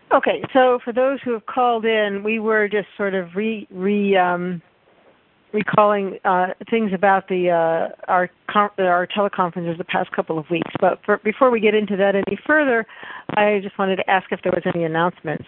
Okay, so for those who have called in, we were just sort of recalling things about our teleconferences the past couple of weeks. But before we get into that any further, I just wanted to ask if there was any announcements.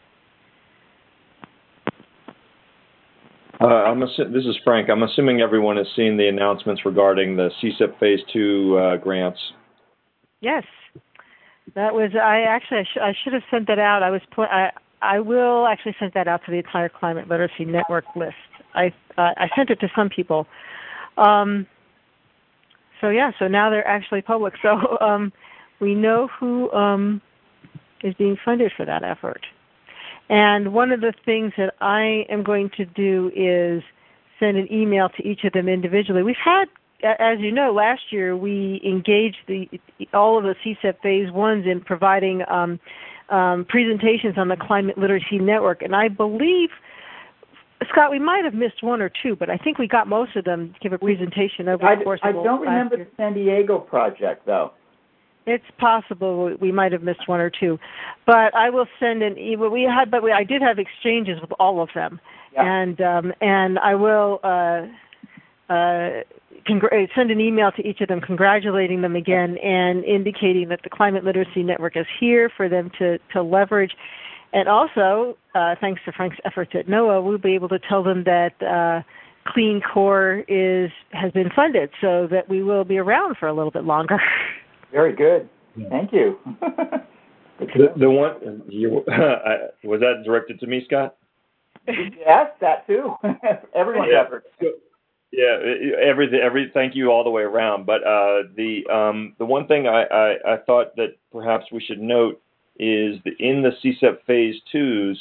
This is Frank. I'm assuming everyone has seen the announcements regarding the CSIP Phase 2 grants. Yes. That was, I should have sent that out. I will actually send that out to the entire Climate Literacy Network list. I sent it to some people. So now they're actually public. So we know who is being funded for that effort. And one of the things that I am going to do is send an email to each of them individually. We've had, as you know, last year we engaged all of the CSIP Phase 1s in providing presentations on the Climate Literacy Network. And I believe, Scott, we might have missed one or two, but I think we got most of them to give a presentation over the course of the last year. I don't remember the San Diego project, though. It's possible we might have missed one or two, but I will send an email. I did have exchanges with all of them, and I will send an email to each of them, congratulating them again and indicating that the Climate Literacy Network is here for them to leverage, and also thanks to Frank's efforts at NOAA, we'll be able to tell them that Clean Core has been funded, so that we will be around for a little bit longer. Very good. Thank you. The one was that directed to me, Scott? Yes, that too. Everyone's effort. Yeah, thank you all the way around. But the one thing I thought that perhaps we should note is that in the CSIP Phase 2s,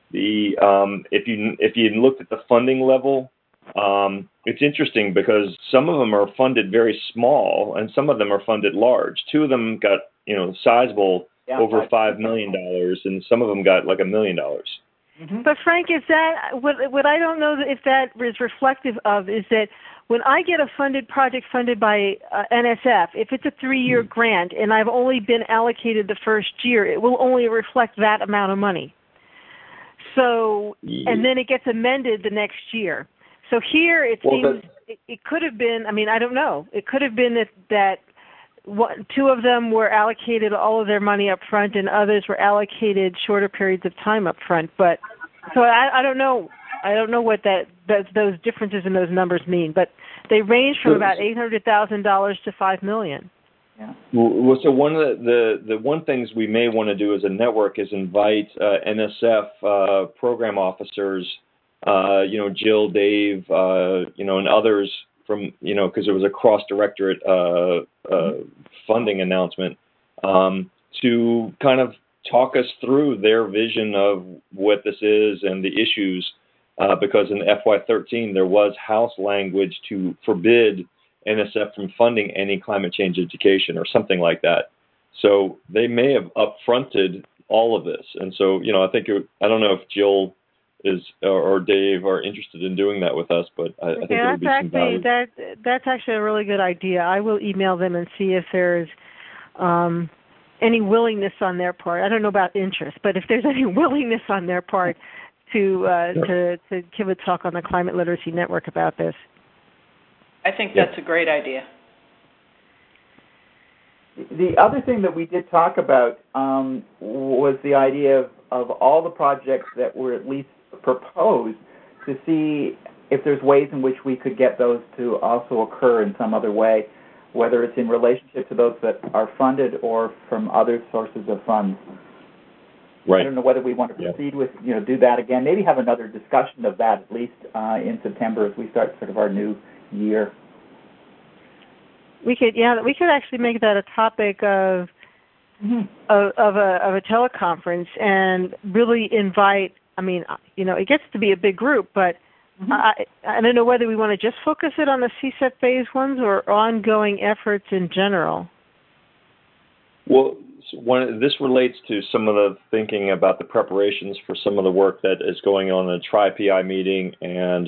if you looked at the funding level. It's interesting because some of them are funded very small and some of them are funded large. Two of them got, sizable, over $5 million, and some of them got like $1 million. Mm-hmm. But Frank, is that what I don't know if that is reflective of is that when I get a project funded by NSF, if it's a 3-year grant and I've only been allocated the first year, it will only reflect that amount of money. So, and then it gets amended the next year. So here it seems it could have been, I don't know. It could have been that two of them were allocated all of their money up front and others were allocated shorter periods of time up front. But so I don't know. I don't know what those differences in those numbers mean. But they range from about $800,000 to $5 million. Yeah. Well, so one of the one things we may want to do as a network is invite NSF program officers. Jill, Dave, and others from, because it was a cross-directorate funding announcement, to kind of talk us through their vision of what this is and the issues, because in FY13 there was House language to forbid NSF from funding any climate change education or something like that. So they may have upfronted all of this. And so, I think, I don't know if Jill or Dave are interested in doing that with us, but I think there would be some value. That's actually a really good idea. I will email them and see if there's any willingness on their part. I don't know about interest, but if there's any willingness on their part to give a talk on the Climate Literacy Network about this. I think that's a great idea. The other thing that we did talk about was the idea of all the projects that were at least proposed, to see if there's ways in which we could get those to also occur in some other way, whether it's in relationship to those that are funded or from other sources of funds. Right. I don't know whether we want to proceed with, do that again. Maybe have another discussion of that at least in September as we start sort of our new year. We could actually make that a topic of a teleconference and really invite. It gets to be a big group, but I don't know whether we want to just focus it on the CSIP Phase 1s or ongoing efforts in general. Well, this relates to some of the thinking about the preparations for some of the work that is going on in the Tri-PI meeting and,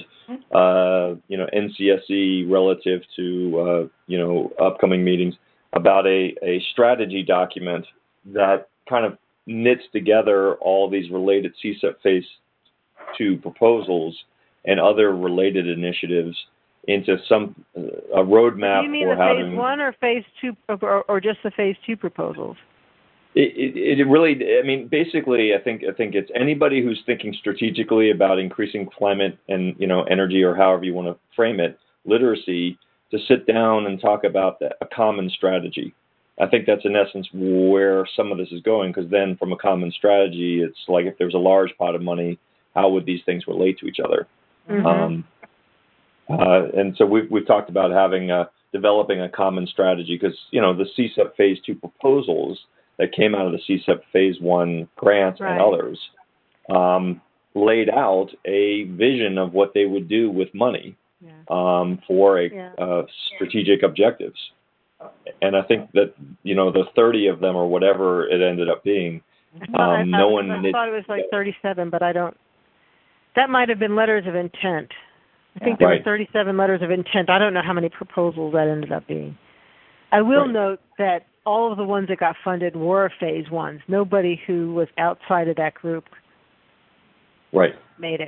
NCSE relative to, upcoming meetings about a strategy document that kind of knits together all these related CSEP Phase 2 proposals and other related initiatives into a roadmap. Do you mean for the having Phase 1 or Phase 2, or just the Phase 2 proposals? It really, I mean, basically, I think it's anybody who's thinking strategically about increasing climate and, energy, or however you want to frame it, literacy, to sit down and talk about a common strategy. I think that's in essence where some of this is going, because then from a common strategy, it's like if there's a large pot of money, how would these things relate to each other? Mm-hmm. And so we've talked about developing a common strategy, because, the CSEP Phase 2 proposals that came out of the CSEP Phase 1 grants and others laid out a vision of what they would do with money for strategigic objectives. And I think that, the 30 of them or whatever it ended up being, I thought it was like 37, but that might have been letters of intent. I think there were 37 letters of intent. I don't know how many proposals that ended up being. I will note that all of the ones that got funded were Phase 1s. Nobody who was outside of that group made it.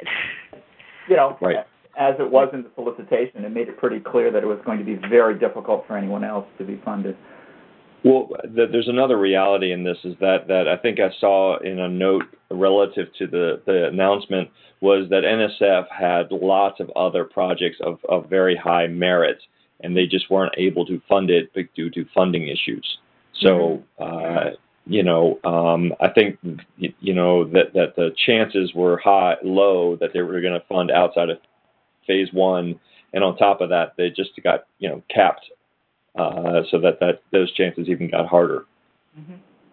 As it was in the solicitation, it made it pretty clear that it was going to be very difficult for anyone else to be funded. Well, there's another reality in this, is that I think I saw in a note relative to the announcement, was that NSF had lots of other projects of very high merit, and they just weren't able to fund it due to funding issues. So, I think, that the chances were low that they were going to fund outside of Phase 1, and on top of that, they just got, capped, so that those chances even got harder. Mm-hmm.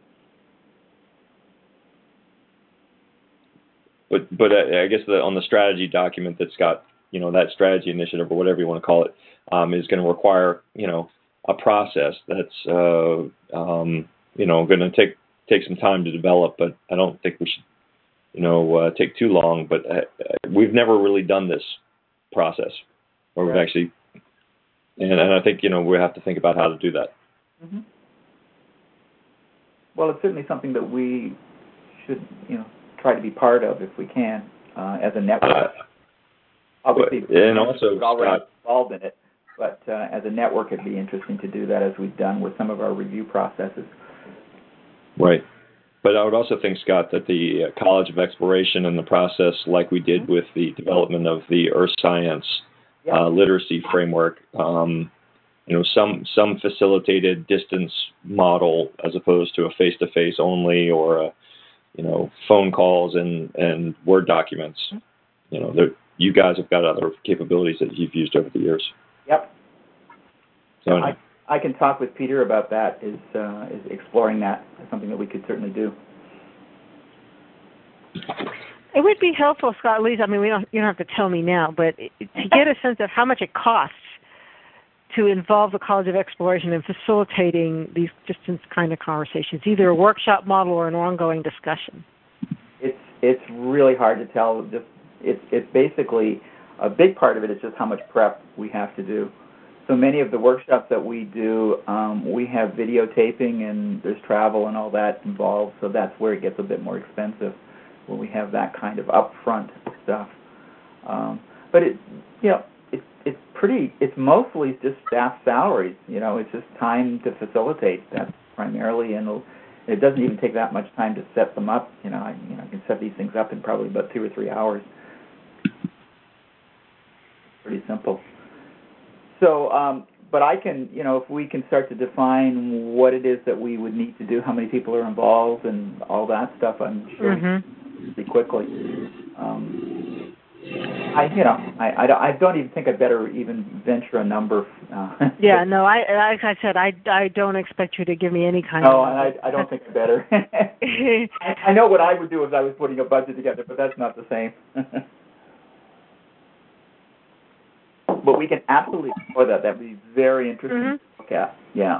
But I guess on the strategy document that's got, that strategy initiative, or whatever you want to call it, is going to require, a process that's, going to take some time to develop. But I don't think we should, take too long. But we've never really done this process, or we've actually, and I think, we have to think about how to do that. Mm-hmm. Well, it's certainly something that we should, try to be part of if we can, as a network. Obviously, and also, we're already involved in it, but as a network, it'd be interesting to do that, as we've done with some of our review processes. Right. But I would also think, Scott, that the College of Exploration and the process, like we did with the development of the Earth Science literacy framework, some facilitated distance model as opposed to a face-to-face only, or phone calls and Word documents. You guys have got other capabilities that you've used over the years. Yep. So I can talk with Peter about that, is exploring that as something that we could certainly do. It would be helpful, Scott, at least, you don't have to tell me now, but to get a sense of how much it costs to involve the College of Exploration in facilitating these distance kind of conversations, either a workshop model or an ongoing discussion. It's really hard to tell. It's basically, a big part of it is just how much prep we have to do. So many of the workshops that we do, we have videotaping, and there's travel and all that involved, so that's where it gets a bit more expensive, when we have that kind of upfront stuff. But it's mostly just staff salaries. It's just time to facilitate that primarily, and it doesn't even take that much time to set them up. I can set these things up in probably about 2 or 3 hours. Pretty simple. So, but I can, if we can start to define what it is that we would need to do, how many people are involved, and all that stuff, I'm sure pretty quickly. I don't even think I'd better even venture a number. Yeah, no, like I said, I don't expect you to give me any kind of... No, I don't think I better. I know what I would do if I was putting a budget together, but that's not the same. But we can absolutely explore that. That would be very interesting to look at. Yeah.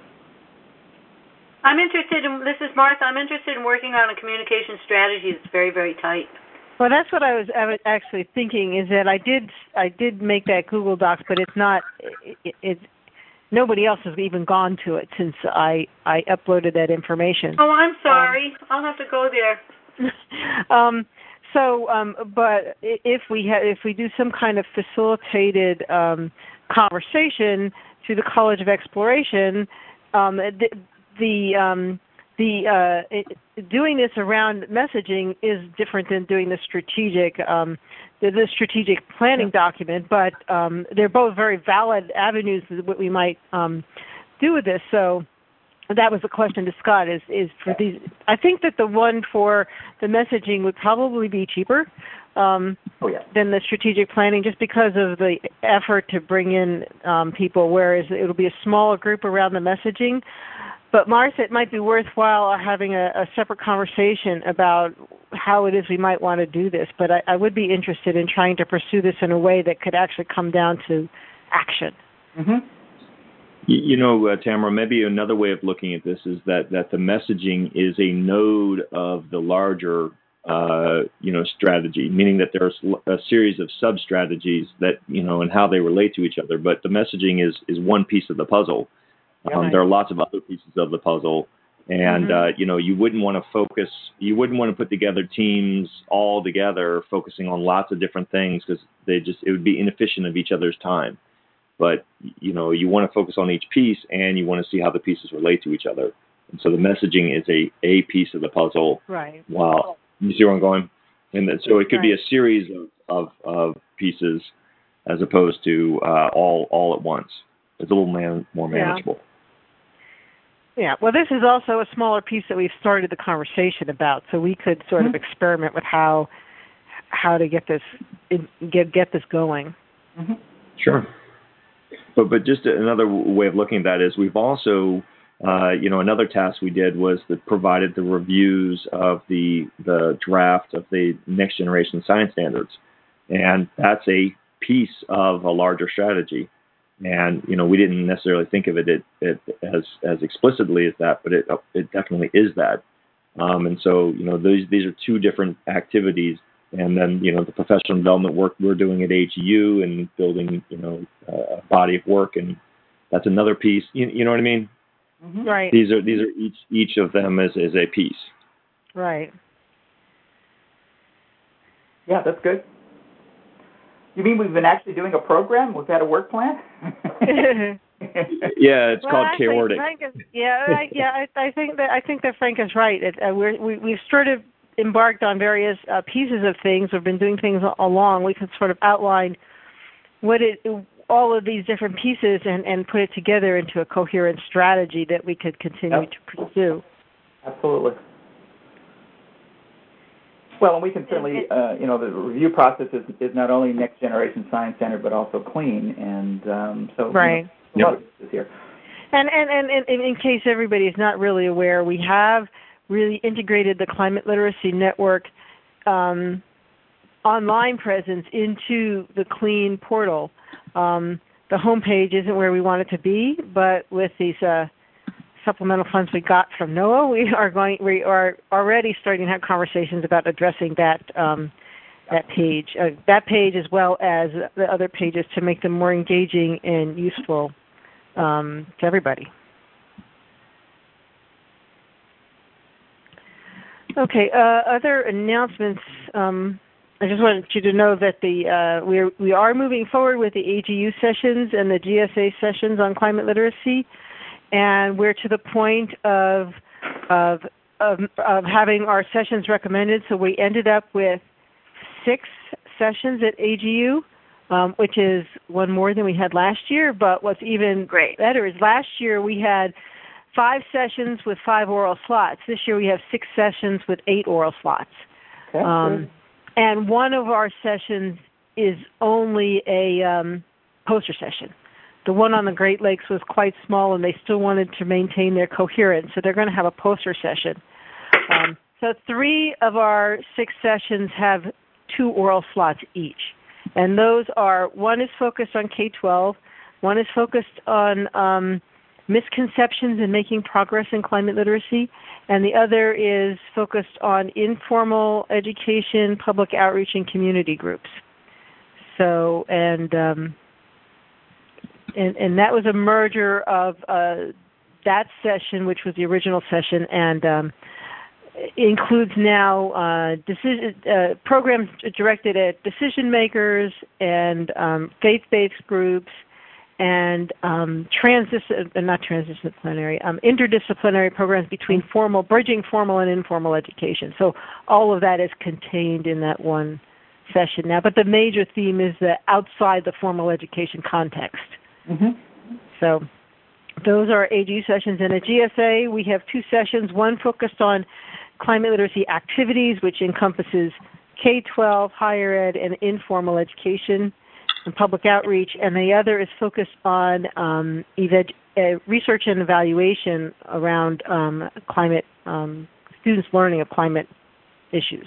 This is Martha, I'm interested in working on a communication strategy that's very, very tight. Well, that's what I was actually thinking, is that I did make that Google Docs, but it's not, nobody else has even gone to it since I uploaded that information. Oh, I'm sorry. I'll have to go there. But if we do some kind of facilitated conversation through the College of Exploration, doing this around messaging is different than doing the strategic planning document, but they're both very valid avenues of what we might do with this. So that was the question to Scott, is for these. I think that the one for the messaging would probably be cheaper than the strategic planning, just because of the effort to bring in people, whereas it'll be a smaller group around the messaging. But Martha, it might be worthwhile having a separate conversation about how it is we might want to do this. But I would be interested in trying to pursue this in a way that could actually come down to action. Mm-hmm. Tamara, maybe another way of looking at this is that the messaging is a node of the larger, strategy, meaning that there's a series of sub-strategies that, and how they relate to each other. But the messaging is one piece of the puzzle. There are lots of other pieces of the puzzle. And, you wouldn't want to put together teams all together focusing on lots of different things, because it would be inefficient of each other's time. But, you want to focus on each piece, and you want to see how the pieces relate to each other. And so the messaging is a piece of the puzzle. Right. Wow. You see where I'm going? And so it could be a series of pieces as opposed to all at once. It's a little more manageable. Yeah. Well, this is also a smaller piece that we've started the conversation about, so we could sort of experiment with how to get this going. Mm-hmm. Sure. But just another way of looking at that is we've also, another task we did was that provided the reviews of the draft of the Next Generation Science Standards. And that's a piece of a larger strategy. And, we didn't necessarily think of it as explicitly as that, but it definitely is that. And so, these are two different activities. And then, the professional development work we're doing at AGU and building, a body of work, and that's another piece. You know what I mean? Mm-hmm. Right. These are each of them is a piece. Right. Yeah, that's good. You mean we've been actually doing a program? We've had a work plan? Yeah, it's called chaotic. I think that Frank is right. We've sort of embarked on various pieces of things. We've been doing things along. We could sort of outline all of these different pieces and put it together into a coherent strategy that we could continue to pursue. Absolutely. Well, and we can certainly, the review process is not only Next Generation Science Center, but also CLEAN, and so right. A lot of this here. And in case everybody is not really aware, we have really integrated the Climate Literacy Network online presence into the CLEAN portal. The homepage isn't where we want it to be, but with these supplemental funds we got from NOAA, we are already starting to have conversations about addressing that page, as well as the other pages, to make them more engaging and useful to everybody. Okay. Other announcements. I just wanted you to know that we are moving forward with the AGU sessions and the GSA sessions on climate literacy, and we're to the point of having our sessions recommended. So we ended up with 6 sessions at AGU, which is one more than we had last year. But what's even better is last year we had 5 sessions with 5 oral slots. This year we have 6 sessions with 8 oral slots. Okay. And one of our sessions is only a poster session. The one on the Great Lakes was quite small, and they still wanted to maintain their coherence, so they're going to have a poster session. So 3 of our 6 sessions have 2 oral slots each. And those are, one is focused on K-12, one is focused on misconceptions and making progress in climate literacy, and the other is focused on informal education, public outreach, and community groups. So, and and that was a merger of that session, which was the original session, and includes now programs directed at decision makers and faith-based groups and interdisciplinary programs between bridging formal and informal education. So all of that is contained in that one session now. But the major theme is the outside the formal education context. Mm-hmm. So those are AGU sessions. And at GSA, we have two sessions, one focused on climate literacy activities, which encompasses K-12, higher ed, and informal education and public outreach, and the other is focused on research and evaluation around climate, students' learning of climate issues.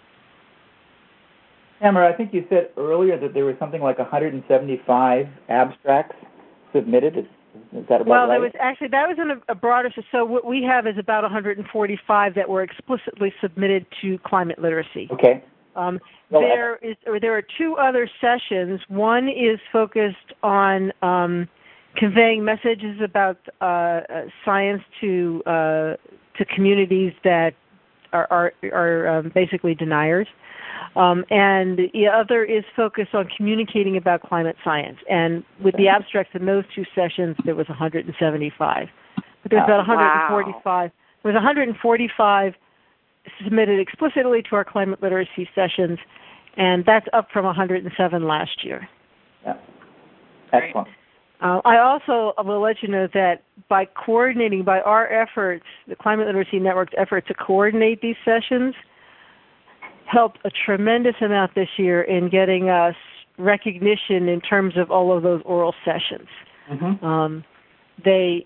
Tamara, I think you said earlier that there was something like 175 abstracts submitted. Is that about right? Well, that was in a broader. So what we have is about 145 that were explicitly submitted to climate literacy. Okay. There are two other sessions. One is focused on conveying messages about science to communities that are basically deniers. And the other is focused on communicating about climate science. And with the abstracts in those two sessions, there was 175. But there's about 145. Wow. There was 145 submitted explicitly to our climate literacy sessions, and that's up from 107 last year. Yeah. Excellent. I also will let you know that by our efforts, the Climate Literacy Network's effort to coordinate these sessions, helped a tremendous amount this year in getting us recognition in terms of all of those oral sessions. Mm-hmm. They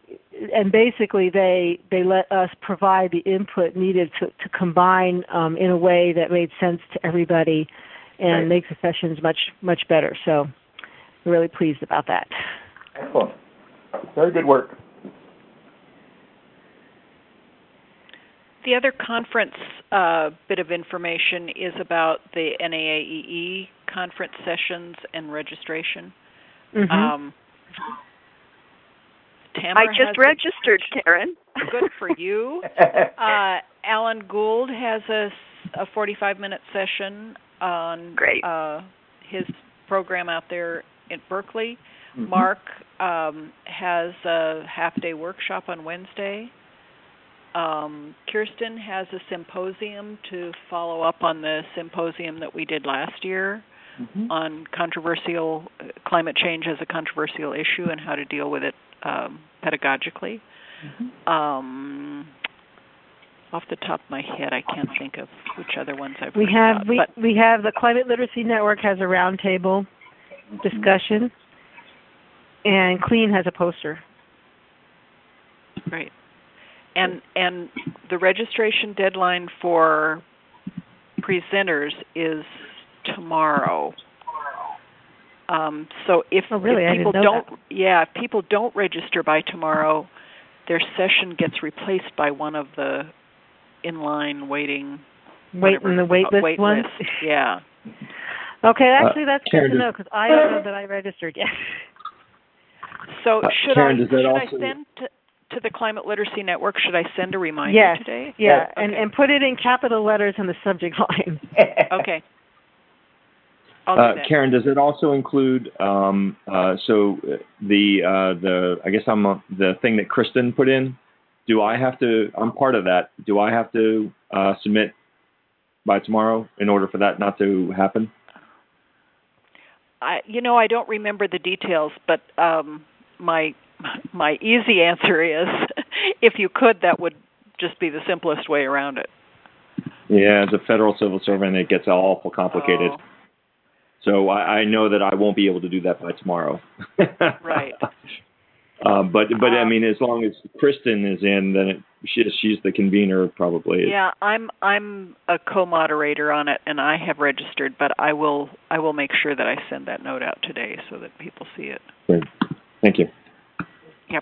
let us provide the input needed to combine in a way that made sense to everybody and make the sessions much better. So we're really pleased about that. Excellent. Very good work. The other conference bit of information is about the NAAEE conference sessions and registration. Mm-hmm. Tamara I just registered, Karen. Good for you. Alan Gould has a 45-minute session on his program out there in Berkeley. Mm-hmm. Mark has a half-day workshop on Wednesday. Kirsten has a symposium to follow up on the symposium that we did last year on climate change as a controversial issue and how to deal with it pedagogically. Mm-hmm. Off the top of my head, I can't think of which other ones I've we have the Climate Literacy Network has a roundtable discussion, and CLEAN has a poster. Great. And the registration deadline for presenters is tomorrow. So if people don't register by tomorrow, their session gets replaced by one of the inline wait list ones. Yeah. Okay, actually that's good to know because I don't know that I registered yet. So should I send to the Climate Literacy Network? Should I send a reminder today? Yeah, okay. and put it in capital letters in the subject line. Okay. I'll do that. Karen, does it also include the thing that Kristen put in? I'm part of that. Do I have to submit by tomorrow in order for that not to happen? I don't remember the details, but my easy answer is if you could, that would just be the simplest way around it. Yeah, as a federal civil servant, it gets awful complicated. Oh. So I know that I won't be able to do that by tomorrow. Right. But I mean, as long as Kristen is in, then she's the convener probably. Yeah, I'm a co-moderator on it, and I have registered, but I will make sure that I send that note out today so that people see it. Great. Thank you. Yep.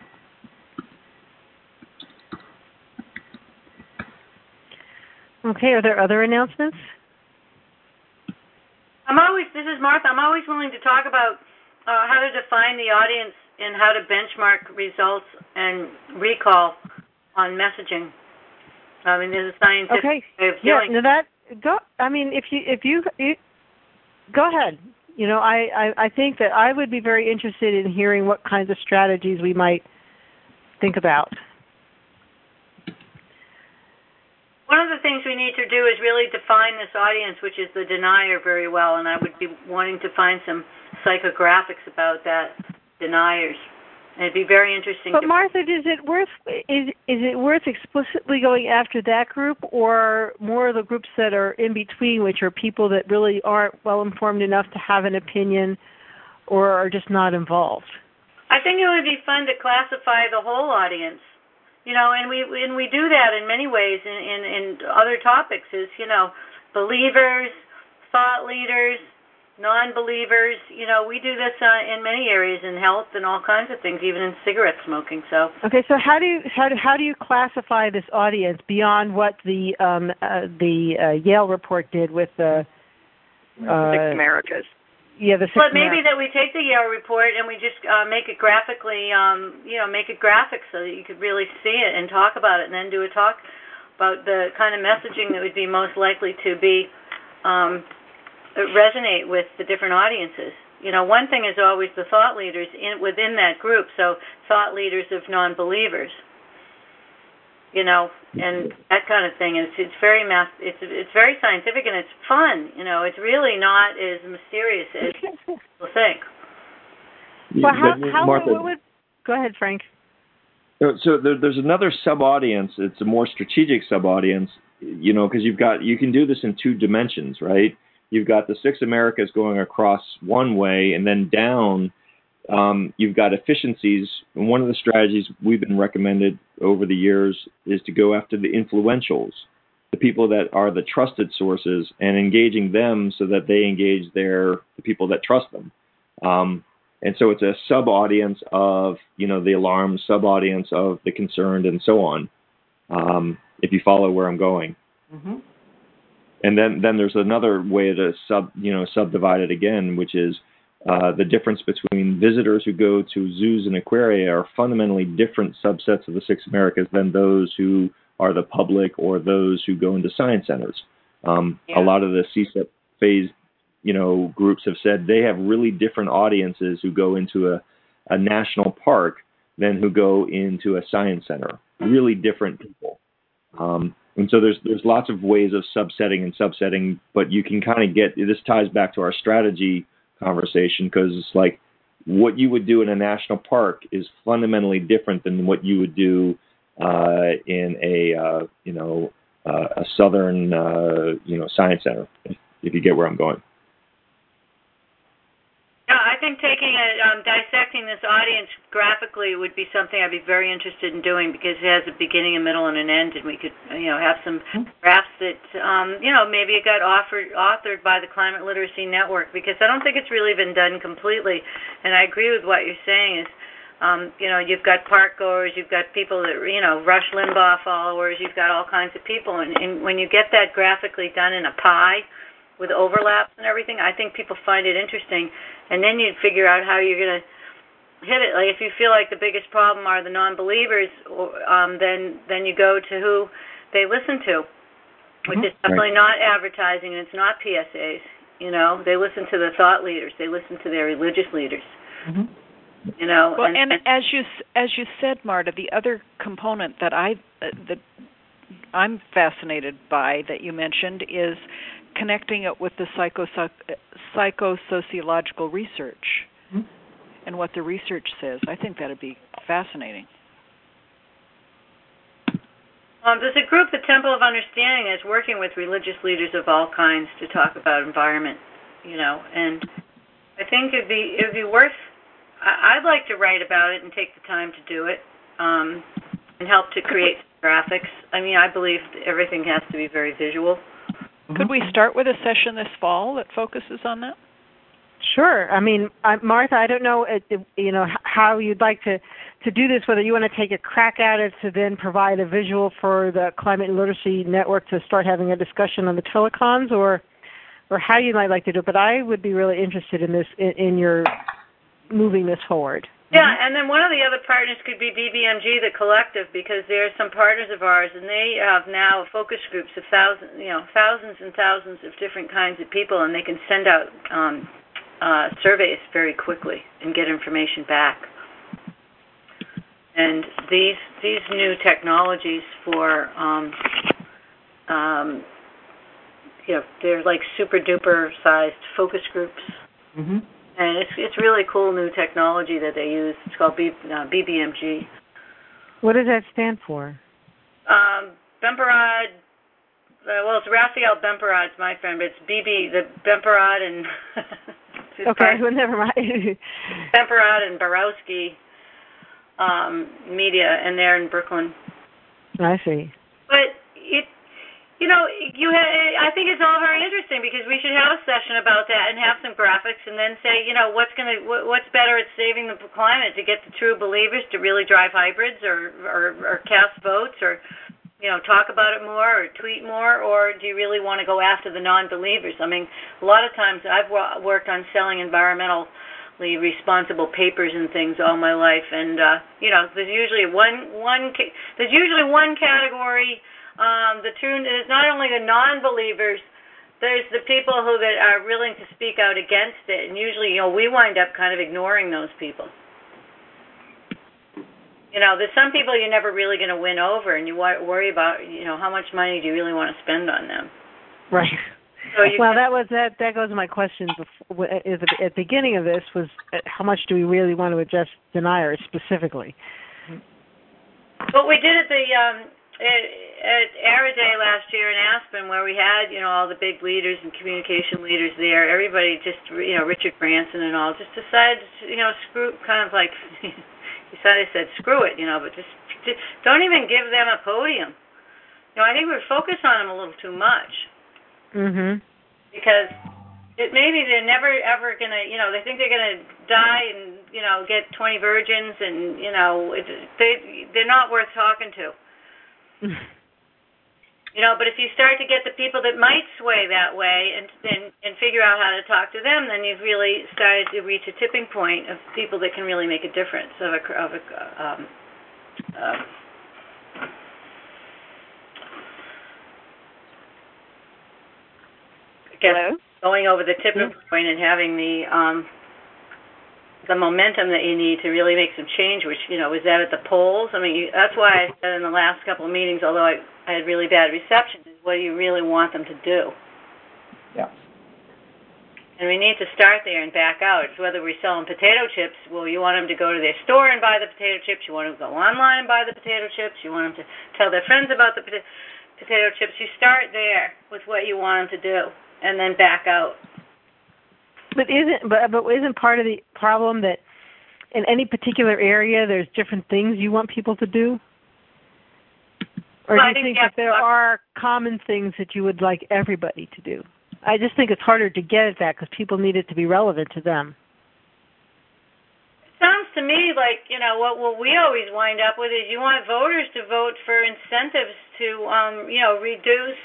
Okay, are there other announcements? This is Martha. I'm always willing to talk about how to define the audience and how to benchmark results and recall on messaging. I mean, there's a scientific way of doing. Yeah, no, if you go ahead. You know, I think that I would be very interested in hearing what kinds of strategies we might think about. One of the things we need to do is really define this audience, which is the denier, very well, and I would be wanting to find some psychographics about that, deniers. And it'd be very interesting. But Martha, is it worth explicitly going after that group, or more of the groups that are in between, which are people that really aren't well informed enough to have an opinion, or are just not involved? I think it would be fun to classify the whole audience. You know, and we do that in many ways in other topics. Is, you know, believers, thought leaders, non-believers. You know, we do this in many areas in health and all kinds of things, even in cigarette smoking. So okay, so how do you classify this audience beyond what the Yale report did with the Six Americas? Yeah, the But maybe that we take the Yale report and we just make it graphically, make it graphic so that you could really see it and talk about it, and then do a talk about the kind of messaging that would be most likely to be resonate with the different audiences. You know, one thing is always the thought leaders within that group, so thought leaders of non-believers. You know, and that kind of thing. It's very it's very scientific, and it's fun. You know, it's really not as mysterious as people think. Well, go ahead, Frank. So there's another sub-audience. It's a more strategic sub-audience, you know, because you can do this in two dimensions, right? You've got the Six Americas going across one way, and then down, you've got efficiencies. And one of the strategies we've been recommended over the years is to go after the influentials, the people that are the trusted sources, and engaging them so that they engage the people that trust them. And so it's a sub-audience of, you know, the alarmed, sub-audience of the concerned, and so on, if you follow where I'm going. Mm-hmm. And then there's another way to subdivide it again, which is the difference between visitors who go to zoos and aquaria are fundamentally different subsets of the Six Americas than those who are the public or those who go into science centers. A lot of the CSEP phase, you know, groups have said they have really different audiences who go into a national park than who go into a science center. Really different people. And so there's lots of ways of subsetting, but you can kind of this ties back to our strategy conversation, because it's like what you would do in a national park is fundamentally different than what you would do in a southern science center, if you get where I'm going. Yeah, I think dissecting this audience graphically would be something I'd be very interested in doing, because it has a beginning, a middle, and an end, and we could, have some graphs that, maybe it got authored by the Climate Literacy Network, because I don't think it's really been done completely. And I agree with what you're saying is, you've got park goers, you've got people that, Rush Limbaugh followers, you've got all kinds of people, and when you get that graphically done in a pie with overlaps and everything, I think people find it interesting. And then you'd figure out how you're going to hit it. Like if you feel like the biggest problem are the non-believers, then you go to who they listen to, which is definitely not advertising, and it's not PSAs. They listen to the thought leaders. They listen to their religious leaders. Mm-hmm. Well, and as you said, Marta, the other component that I'm fascinated by that you mentioned is connecting it with the psychosociological research and what the research says. I think that would be fascinating. There's a group, the Temple of Understanding, that's working with religious leaders of all kinds to talk about environment, and I think it'd be worth. I'd like to write about it and take the time to do it, and help to create graphics. I mean, I believe everything has to be very visual. Could we start with a session this fall that focuses on that? Sure. I mean, Martha, I don't know, how you'd like to do this, whether you want to take a crack at it to then provide a visual for the Climate Literacy Network to start having a discussion on the telecons, or how you might like to do it. But I would be really interested in this, in your moving this forward. Yeah, and then one of the other partners could be BBMG, the collective, because there are some partners of ours, and they have now focus groups of thousands and thousands of different kinds of people, and they can send out surveys very quickly and get information back. And these new technologies for they're like super duper sized focus groups. Mm-hmm. And it's really cool new technology that they use. It's called BBMG. What does that stand for? Bemperad. Well, it's Raphael Bemperad's my friend, but it's the Bemperad and. Okay, well, never mind. Bemperad and Borowski Media, and they're in Brooklyn. I see. But I think it's all very interesting because we should have a session about that and have some graphics and then say, what's better at saving the climate, to get the true believers to really drive hybrids or cast votes or, talk about it more or tweet more, or do you really want to go after the non-believers? I mean, a lot of times I've worked on selling environmentally responsible papers and things all my life, and there's usually one category. There's not only the non-believers, there's the people that are willing to speak out against it, and usually, we wind up kind of ignoring those people. There's some people you're never really going to win over, and you worry about, how much money do you really want to spend on them? Right. So that goes to my question before, at the beginning of this was how much do we really want to address deniers specifically? What we did at Air Day last year in Aspen, where we had, all the big leaders and communication leaders there, everybody just, Richard Branson and all, just decided, screw, kind of like, I said, screw it, but just don't even give them a podium. I think we're focused on them a little too much. Mm-hmm. Because maybe they're never ever going to, they think they're going to die and, get 20 virgins and, they're not worth talking to. But if you start to get the people that might sway that way and figure out how to talk to them, then you've really started to reach a tipping point of people that can really make a difference. Going over the tipping point and having the momentum that you need to really make some change, which, is that at the polls? I mean, that's why I said in the last couple of meetings, although I had really bad reception, is what do you really want them to do? Yeah. And we need to start there and back out. It's whether we're selling potato chips, well, you want them to go to their store and buy the potato chips, you want them to go online and buy the potato chips, you want them to tell their friends about the potato chips. You start there with what you want them to do and then back out. But isn't part of the problem that in any particular area there's different things you want people to do? Or do you think that there are common things that you would like everybody to do? I just think it's harder to get at that because people need it to be relevant to them. It sounds to me like, what we always wind up with is you want voters to vote for incentives to, reduce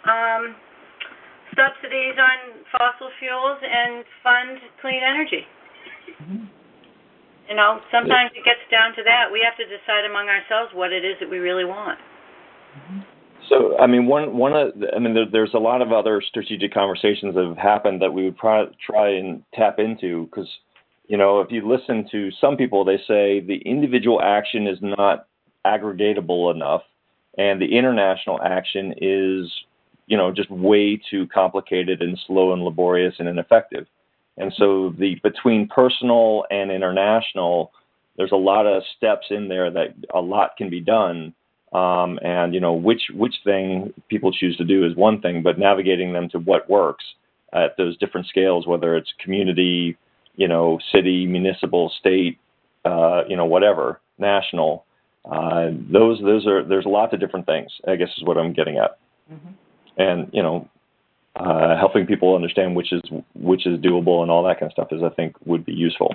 subsidies on fossil fuels and fund clean energy. Mm-hmm. Sometimes it gets down to that. We have to decide among ourselves what it is that we really want. So, I mean, there's a lot of other strategic conversations that have happened that we would try and tap into because, if you listen to some people, they say the individual action is not aggregatable enough, and the international action is just way too complicated and slow and laborious and ineffective. And so between personal and international, there's a lot of steps in there that a lot can be done. And which thing people choose to do is one thing, but navigating them to what works at those different scales, whether it's community, city, municipal, state, whatever, national, there's lots of different things, I guess is what I'm getting at. Mm-hmm. And, helping people understand which is doable and all that kind of stuff I think would be useful.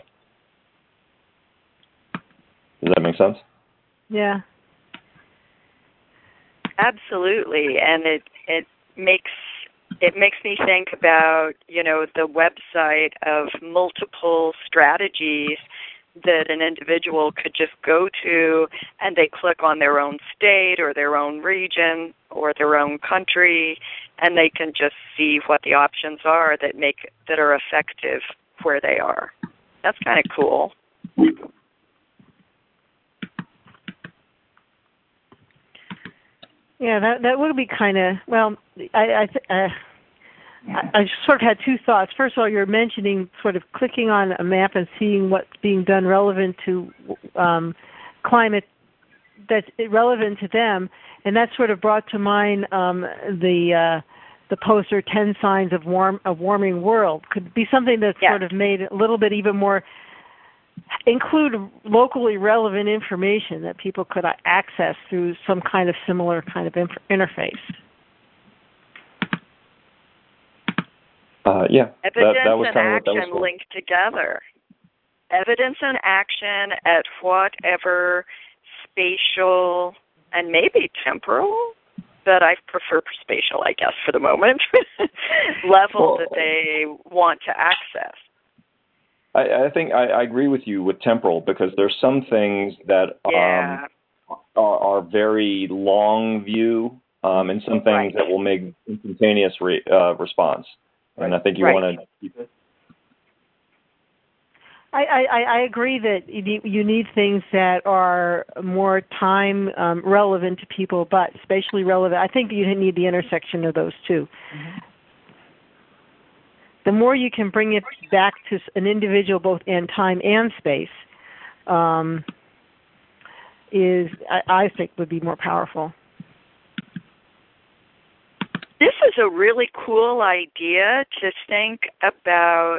Does that make sense? Yeah. Absolutely. And it makes it makes me think about, the website of multiple strategies that an individual could just go to, and they click on their own state or their own region or their own country, and they can just see what the options are that are effective where they are. That's kind of cool. Yeah, that would be kind of, well, I sort of had two thoughts. First of all, you're mentioning sort of clicking on a map and seeing what's being done relevant to climate that's relevant to them, and that sort of brought to mind the poster 10 Signs of Warming World. Could be something that's sort of made a little bit even more, include locally relevant information that people could access through some kind of similar kind of interface. Evidence that was and kind of what that action was linked together. Evidence and action at whatever spatial and maybe temporal, but I prefer spatial, I guess, for the moment, level that they want to access. I think I agree with you with temporal, because there's some things that are very long view, and some things that will make instantaneous response. And I think you want to keep it. I agree that you need things that are more time relevant to people, but spatially relevant. I think you need the intersection of those two. Mm-hmm. The more you can bring it back to an individual, both in time and space, I think would be more powerful. This is a really cool idea to think about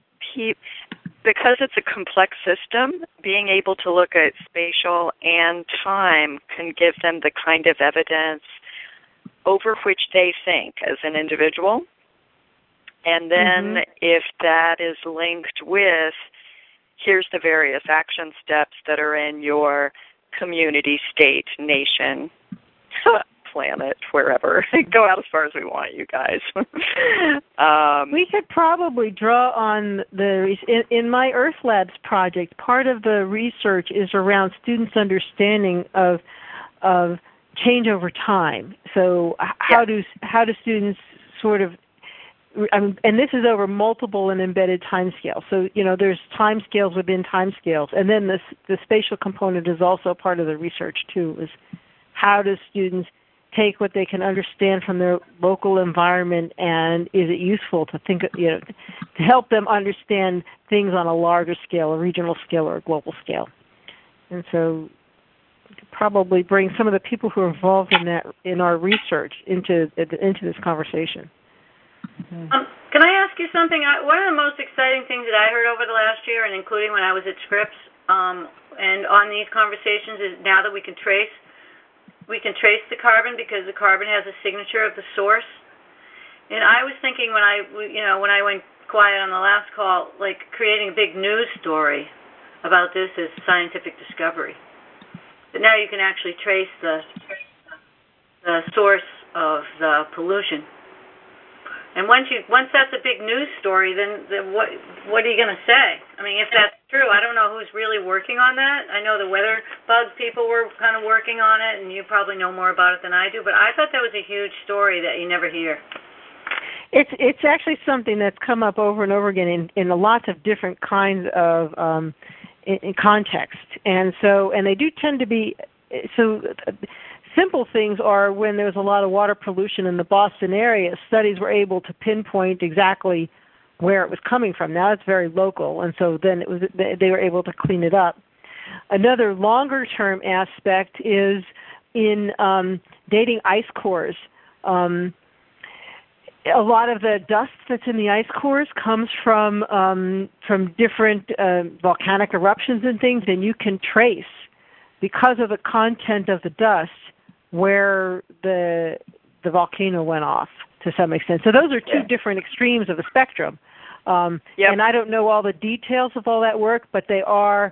because it's a complex system, being able to look at spatial and time can give them the kind of evidence over which they think as an individual. And then if that is linked with, here's the various action steps that are in your community, state, nation, planet, wherever. Go out as far as we want, you guys. We could probably draw on in my Earth Labs project, part of the research is around students' understanding of change over time. So how do students sort of, and this is over multiple and embedded timescales. So, there's timescales within timescales. And then the spatial component is also part of the research, too, is how do students take what they can understand from their local environment, and is it useful to think, to help them understand things on a larger scale, a regional scale, or a global scale. And so probably bring some of the people who are involved in our research into this conversation. Can I ask you something? One of the most exciting things that I heard over the last year, and including when I was at Scripps, and on these conversations, is now that we can trace the carbon because the carbon has a signature of the source. And I was thinking when I went quiet on the last call, like creating a big news story about this as scientific discovery. But now you can actually trace the source of the pollution. And once that's a big news story, then what are you going to say? I mean, if that's true, I don't know who's really working on that. I know the weather bug people were kind of working on it, and you probably know more about it than I do. But I thought that was a huge story that you never hear. It's actually something that's come up over and over again in lots of different kinds of in context, and they do tend to be so. Simple things are when there was a lot of water pollution in the Boston area, studies were able to pinpoint exactly where it was coming from. Now it's very local, and so then they were able to clean it up. Another longer-term aspect is in dating ice cores. A lot of the dust that's in the ice cores comes from different volcanic eruptions and things, and you can trace, because of the content of the dust, where the volcano went off to some extent. So those are two different extremes of the spectrum. And I don't know all the details of all that work, but those are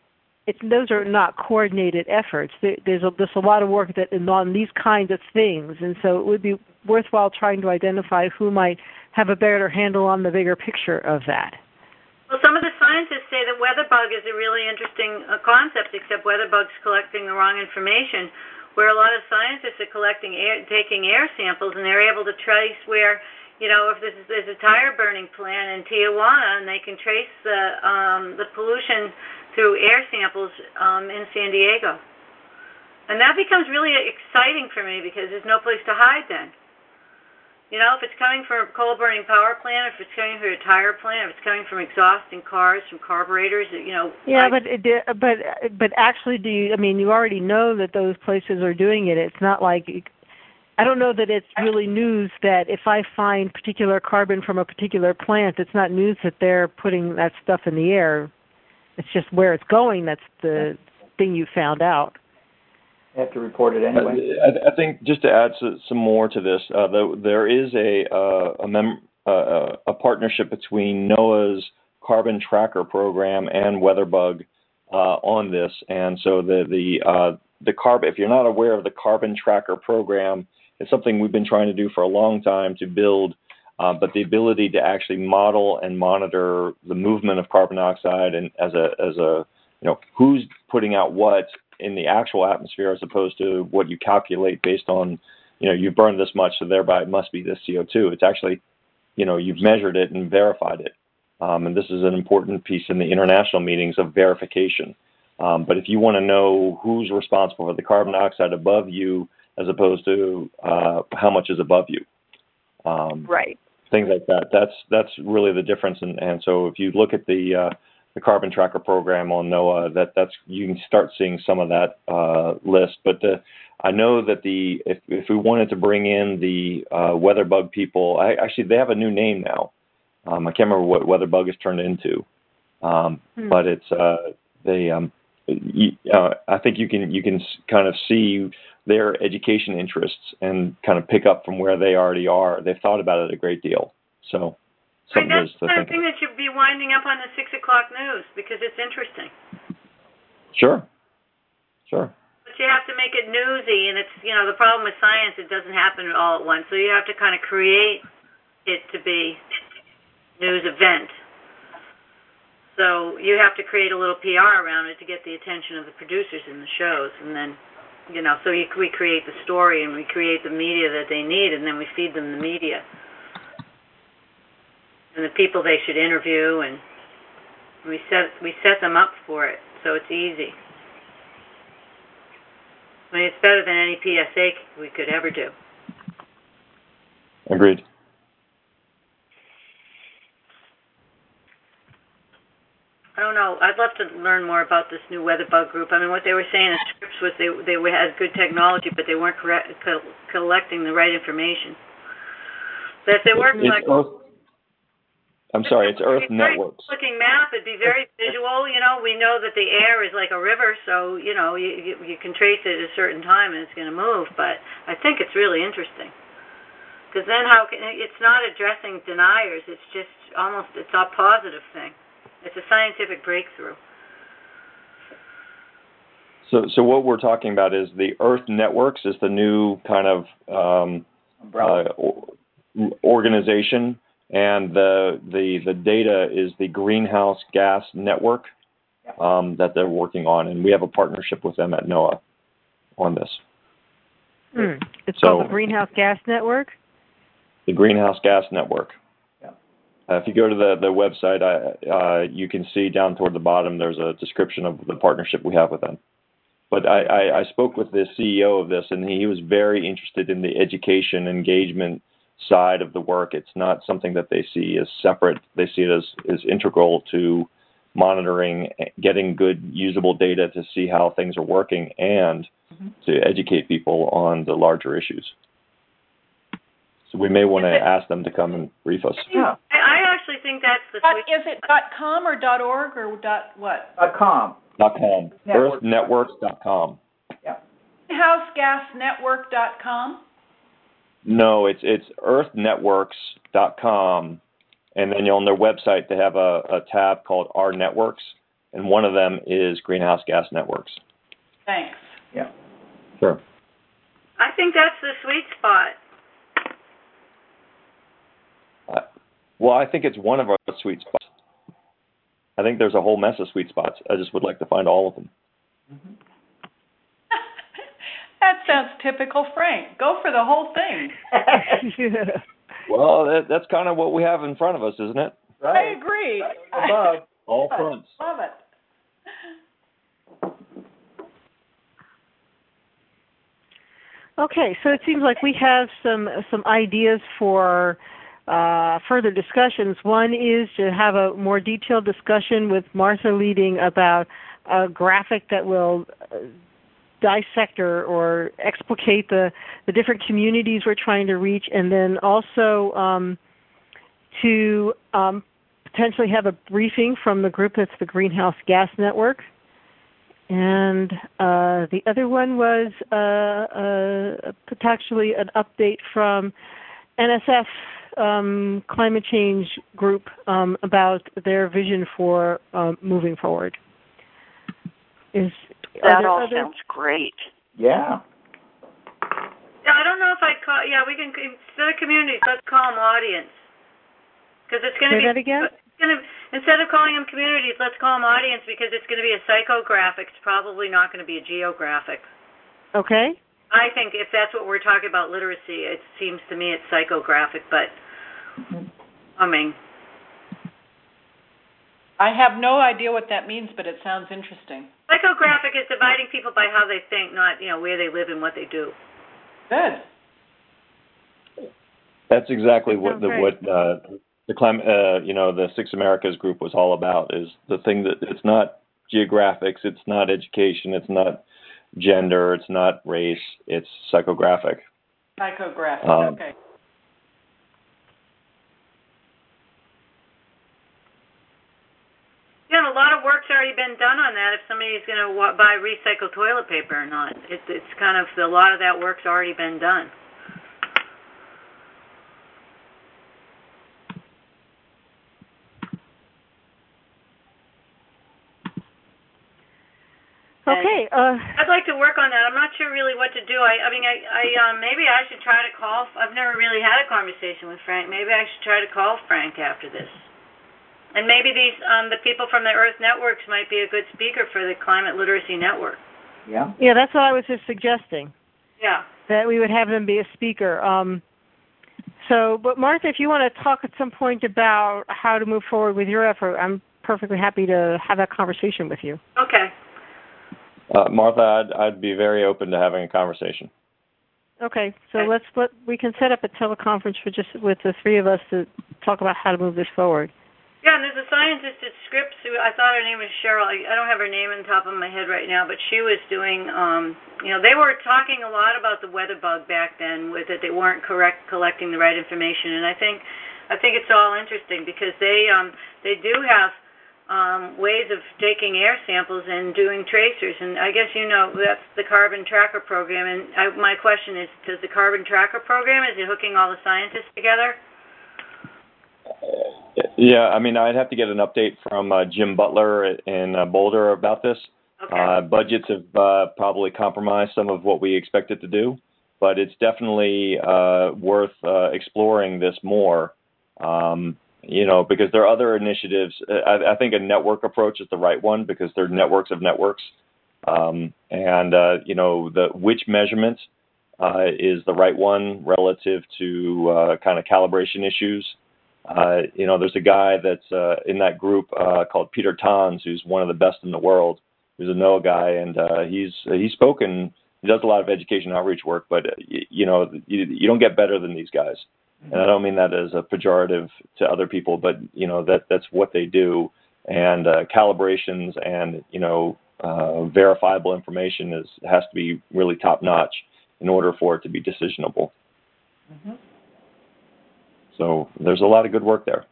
not coordinated efforts. There's a lot of work on these kinds of things, and so it would be worthwhile trying to identify who might have a better handle on the bigger picture of that. Well, some of the scientists say that WeatherBug is a really interesting concept, except WeatherBug's collecting the wrong information, where a lot of scientists are taking air samples, and they're able to trace where, if there's a tire burning plant in Tijuana, and they can trace the pollution through air samples in San Diego. And that becomes really exciting for me because there's no place to hide then. If it's coming from a coal-burning power plant, if it's coming from a tire plant, if it's coming from exhaust in cars, from carburetors, Yeah, but actually, you already know that those places are doing it. It's not like, I don't know that it's really news that if I find particular carbon from a particular plant, it's not news that they're putting that stuff in the air. It's just where it's going. That's the thing you found out. You have to report it anyway. I think just to add some more to this, there is a partnership between NOAA's Carbon Tracker program and WeatherBug on this, and so the carbon. If you're not aware of the Carbon Tracker program, it's something we've been trying to do for a long time to build, but the ability to actually model and monitor the movement of carbon dioxide and as a who's putting out what in the actual atmosphere as opposed to what you calculate based on, you burned this much, so thereby it must be this CO2. It's actually, you've measured it and verified it. And this is an important piece in the international meetings of verification. But if you want to know who's responsible for the carbon dioxide above you as opposed to how much is above you, right, things like that, that's really the difference. And so if you look at the Carbon Tracker program on NOAA, that's you can start seeing some of that list. But I know that if we wanted to bring in the WeatherBug people, actually they have a new name now. I can't remember what WeatherBug has turned into, but it's I think you can kind of see their education interests and kind of pick up from where they already are. They've thought about it a great deal. So. That's the kind of thing that should be winding up on the 6 o'clock news because it's interesting. Sure. But you have to make it newsy, and it's, the problem with science, it doesn't happen all at once. So you have to kind of create it to be news event. So you have to create a little PR around it to get the attention of the producers in the shows, and then, so we create the story and we create the media that they need, and then we feed them the media. And the people they should interview, and we set them up for it, so it's easy. It's better than any PSA we could ever do. Agreed. I don't know. I'd love to learn more about this new WeatherBug group. What they were saying in scripts was they had good technology, but they weren't collecting the right information. But if they were it's Earth Networks. Looking map, it'd be very visual. We know that the air is like a river, so you can trace it at a certain time and it's going to move. But I think it's really interesting because then it's not addressing deniers. It's just it's a positive thing. It's a scientific breakthrough. So what we're talking about is the Earth Networks is the new kind of organization. And the data is the Greenhouse Gas Network that they're working on, and we have a partnership with them at NOAA on this. It's called the Greenhouse Gas Network? The Greenhouse Gas Network. Yeah. If you go to the website, you can see down toward the bottom there's a description of the partnership we have with them. But I spoke with the CEO of this, and he was very interested in the education engagement side of the work. It's not something that they see as separate. They see it as integral to monitoring, getting good usable data to see how things are working, and to educate people on the larger issues. So we may want to ask them to come and brief us. Yeah. I actually think that's the Is it .com or .org or what? .com. .com. EarthNetworks.com. Yeah. GreenhouseGasNetwork.com? No, it's EarthNetworks.com, and then on their website they have a tab called Our Networks, and one of them is Greenhouse Gas Networks. Thanks. Yeah. Sure. I think that's the sweet spot. Well, I think it's one of our sweet spots. I think there's a whole mess of sweet spots. I just would like to find all of them. Mm-hmm. That sounds typical Frank. Go for the whole thing. Yeah. Well, that's kind of what we have in front of us, isn't it? Right. I agree. Above. All fronts. Love it. Okay, so it seems like we have some ideas for further discussions. One is to have a more detailed discussion with Martha leading about a graphic that will dissect or explicate the different communities we're trying to reach, and then also to potentially have a briefing from the group that's the Greenhouse Gas Network. And the other one was potentially an update from NSF climate change group about their vision for moving forward. That all sounds great. Yeah. Yeah, I don't know if I'd call. Yeah, we can instead of communities, let's call them audience, because it's going to be. Say that again? Instead of calling them communities, let's call them audience, because it's going to be a psychographic. It's probably not going to be a geographic. Okay. I think if that's what we're talking about, literacy, it seems to me it's psychographic, but I mean. I have no idea what that means, but it sounds interesting. Psychographic is dividing people by how they think, not where they live and what they do. Good. That's exactly what the climate, the Six Americas group was all about. Is the thing that it's not geographics, it's not education, it's not gender, it's not race, it's psychographic. Psychographic. Okay. Yeah, and a lot of work's already been done on that. If somebody's going to buy recycled toilet paper or not, it's kind of a lot of that work's already been done. Okay. I'd like to work on that. I'm not sure really what to do. I mean, maybe I should try to call. I've never really had a conversation with Frank. Maybe I should try to call Frank after this. And maybe the people from the Earth Networks might be a good speaker for the Climate Literacy Network. Yeah. Yeah, that's what I was just suggesting. Yeah. That we would have them be a speaker. But Martha, if you want to talk at some point about how to move forward with your effort, I'm perfectly happy to have that conversation with you. Okay. Martha, I'd be very open to having a conversation. Okay, so we can set up a teleconference with the three of us to talk about how to move this forward. Yeah, and there's a scientist at Scripps who I thought her name was Cheryl. I don't have her name on top of my head right now, but she was doing, they were talking a lot about the weather bug back then, with that they weren't collecting the right information, and I think it's all interesting because they do have ways of taking air samples and doing tracers, and I guess that's the Carbon Tracker program. And my question is, does the Carbon Tracker program, is it hooking all the scientists together? Yeah, I mean, I'd have to get an update from Jim Butler in Boulder about this. Okay. Budgets have probably compromised some of what we expect it to do, but it's definitely worth exploring this more. Because there are other initiatives. I think a network approach is the right one because they're networks of networks. Which measurement is the right one relative to kind of calibration issues. There's a guy that's in that group called Peter Tons, who's one of the best in the world. He's a NOAA guy, and he's spoken. He does a lot of education outreach work, but you don't get better than these guys. And I don't mean that as a pejorative to other people, but that's what they do. And calibrations and verifiable information has to be really top notch in order for it to be decisionable. Mm-hmm. So there's a lot of good work there.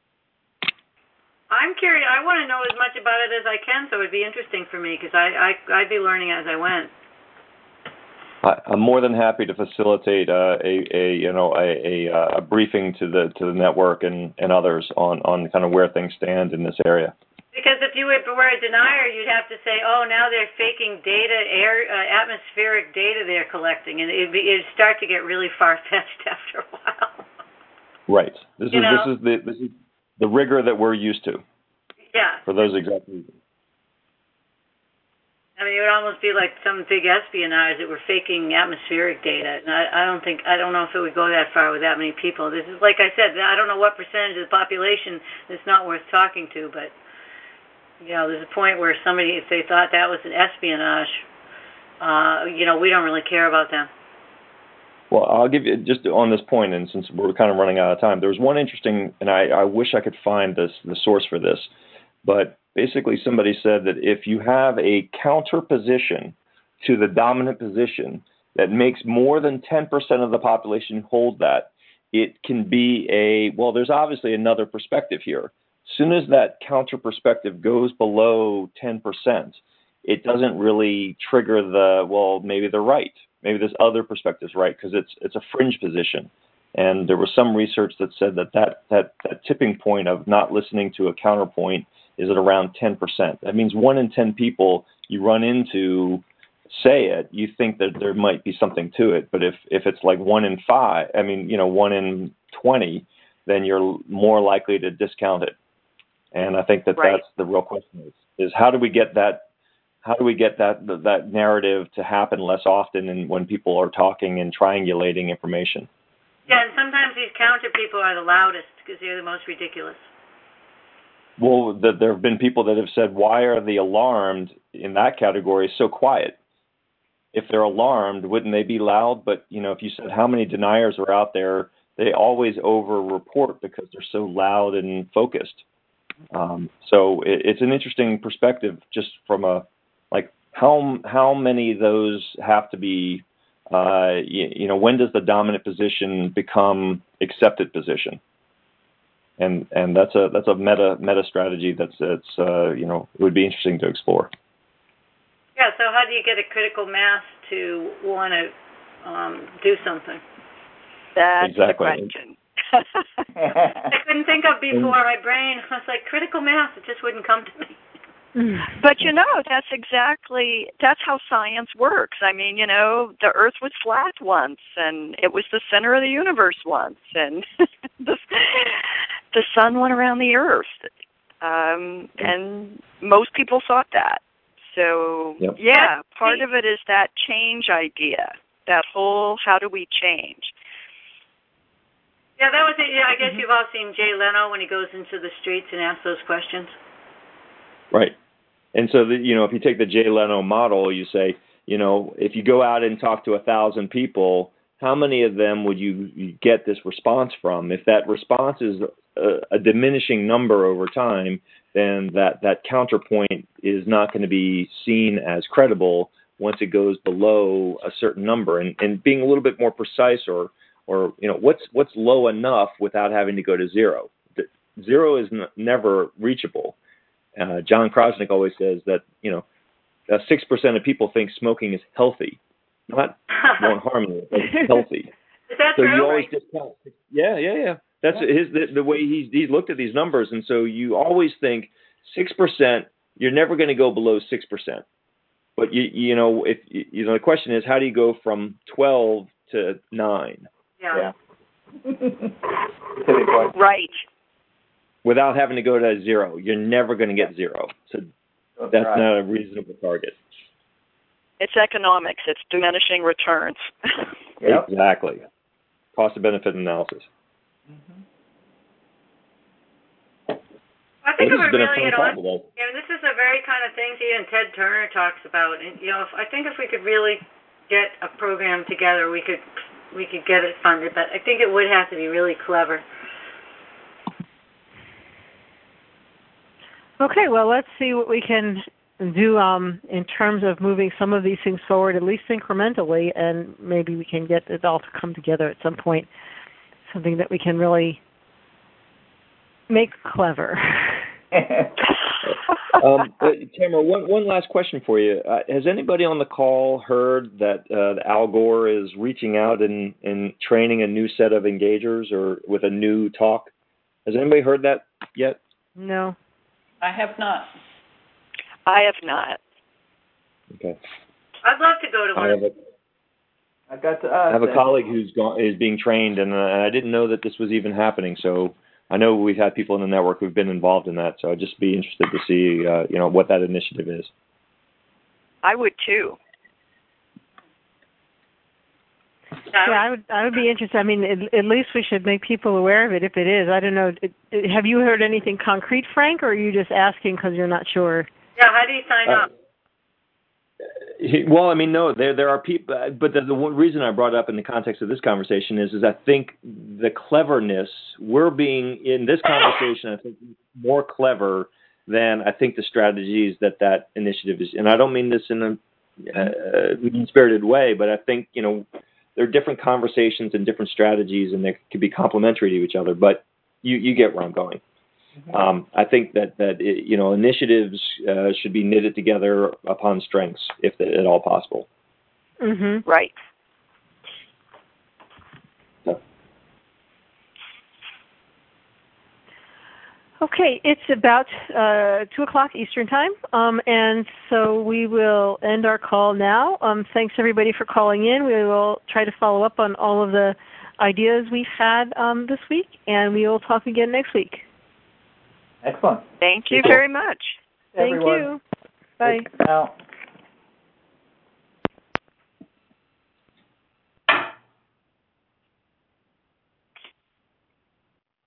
I'm curious. I want to know as much about it as I can, so it'd be interesting for me because I'd be learning as I went. I'm more than happy to facilitate a briefing to the network and others on kind of where things stand in this area. Because if you were a denier, you'd have to say, "Oh, now they're faking data, atmospheric data they're collecting," and it'd start to get really far-fetched after a while. Right. This is the rigor that we're used to. Yeah. For those exact reasons. I mean, it would almost be like some big espionage that we're faking atmospheric data. And I don't know if it would go that far with that many people. This is, like I said, I don't know what percentage of the population it's not worth talking to, but, there's a point where somebody, if they thought that was an espionage, we don't really care about them. Well, I'll give you, just on this point, and since we're kind of running out of time, there was one interesting, and I wish I could find the source for this, but basically somebody said that if you have a counter position to the dominant position that makes more than 10% of the population hold that, it can be there's obviously another perspective here. As soon as that counter perspective goes below 10%, it doesn't really trigger maybe they're right. Maybe this other perspective is right, because it's a fringe position. And there was some research that said that tipping point of not listening to a counterpoint is at around 10%. That means 1 in 10 people you run into say it, you think that there might be something to it. But if it's like 1 in 5, 1 in 20, then you're more likely to discount it. And I think that's the real question is how do we get that? How do we get that narrative to happen less often and when people are talking and triangulating information? Yeah, and sometimes these counter people are the loudest because they're the most ridiculous. Well, there have been people that have said, why are the alarmed in that category so quiet? If they're alarmed, wouldn't they be loud? But, if you said how many deniers are out there, they always over-report because they're so loud and focused. So it's an interesting perspective just from how many of those have to be, when does the dominant position become accepted position? And that's a meta strategy it would be interesting to explore. Yeah, so how do you get a critical mass to want to do something? That's the question. I couldn't think of before. My brain was like, critical mass, it just wouldn't come to me. But that's how science works. I mean, the Earth was flat once, and it was the center of the universe once, and the sun went around the Earth, and most people thought that. So, part of it is that change idea, that whole how do we change. Yeah, that was it. Yeah, I guess you've all seen Jay Leno when he goes into the streets and asks those questions. Right. And so, if you take the Jay Leno model, you say, if you go out and talk to 1,000 people, how many of them would you get this response from? If that response is a diminishing number over time, then that counterpoint is not going to be seen as credible once it goes below a certain number. And being a little bit more precise or what's low enough without having to go to zero. Zero is never reachable. John Krosnick always says that 6% of people think smoking is healthy, not won't harm you, but it's healthy. Is that so true? You always discount. Yeah. That's the way he's looked at these numbers, and so you always think 6%. You're never going to go below 6%. But if the question is, how do you go from 12 to 9? Yeah. Right. Without having to go to zero. You're never going to get zero. So that's not a reasonable target. It's economics. It's diminishing returns. Yep. Exactly. Cost of benefit analysis. Mm-hmm. I think this has been a really, fun call. this is the very kind of things even Ted Turner talks about. And I think if we could really get a program together, we could get it funded. But I think it would have to be really clever. Okay, well, let's see what we can do in terms of moving some of these things forward, at least incrementally, and maybe we can get it all to come together at some point, something that we can really make clever. Tamara, one last question for you. Has anybody on the call heard that Al Gore is reaching out and training a new set of engagers or with a new talk? Has anybody heard that yet? No. I have not. I have not. Okay. I'd love to go to one. I'd got to us. I have a colleague is being trained, and I didn't know that this was even happening. So I know we've had people in the network who've been involved in that. So I'd just be interested to see, what that initiative is. I would too. Yeah, I would be interested. I mean, at least we should make people aware of it if it is. I don't know. Have you heard anything concrete, Frank, or are you just asking because you're not sure? Yeah, how do you sign up? Well, I mean, no, there are people, but the one reason I brought it up in the context of this conversation is I think the cleverness, we're being, in this conversation, I think, more clever than I think the strategies that initiative is. And I don't mean this in a mean-spirited way, but I think, there are different conversations and different strategies, and they could be complementary to each other, but you get where I'm going. I think that initiatives should be knitted together upon strengths, if at all possible. Mm-hmm. Right. Okay, it's about 2 o'clock Eastern Time, and so we will end our call now. Thanks, everybody, for calling in. We will try to follow up on all of the ideas we've had this week, and we will talk again next week. Excellent. Thank you very much. Thank you. Bye. Now.